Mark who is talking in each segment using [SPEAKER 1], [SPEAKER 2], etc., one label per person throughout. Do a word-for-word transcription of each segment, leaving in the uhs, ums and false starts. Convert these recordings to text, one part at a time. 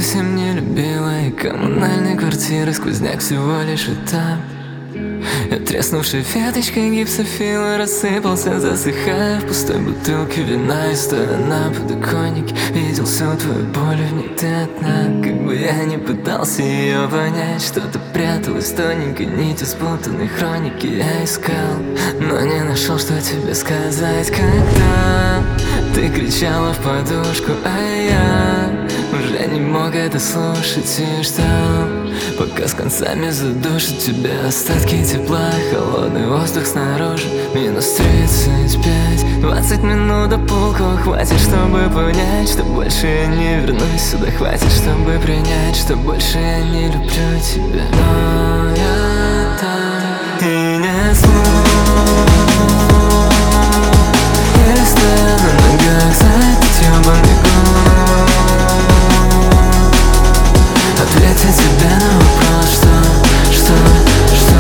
[SPEAKER 1] совсем не любила, и коммунальной квартиры сквозняк всего лишь этап. Я треснувшей веточкой гипсофила рассыпался, засыхая в пустой бутылке вина. И стоя на подоконнике, видел всю твою боль, в ней ты одна. Как бы я ни пытался ее понять, что-то пряталось в тоненькой нити спутанной хроники. Я искал, но не нашел, что тебе сказать. Когда ты кричала в подушку, а я уже не мог это слушать и ждал, пока с концами задушит тебя остатки тепла. Холодный воздух снаружи, минус тридцать пять. Двадцать минут до полка хватит, чтобы понять, что больше я не вернусь сюда. Хватит, чтобы принять, что больше я не люблю тебя. Но я так и не смог. Еле стоя на ногах за этот ёбаный год. Ответить тебе на вопрос, что, что, что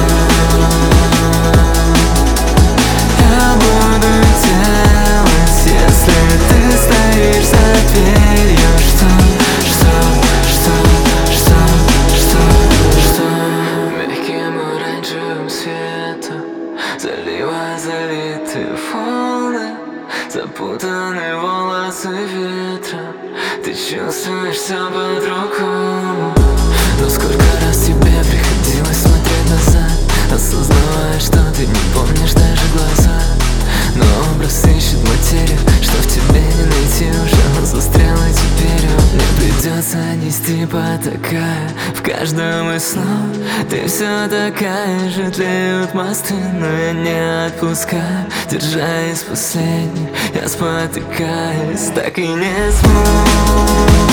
[SPEAKER 1] я буду делать, если ты стоишь за дверью. Что, что, что, что, что, что мягким оранжевым светом заливая залитые волны, запутанные волосы ветром. Ты чувствуешь все по-другому. Но сколько раз тебе приходилось смотреть назад, осознавая, что ты не помнишь даже глаза. Но образ ищет материю, что в тебе не найти уже. Он застрял, и теперь он мне придется нести потакая. В каждом из снов ты все такая же. Тлеют мосты, но я не отпускаю. Держа из последних, я спотыкаюсь, так и не смог.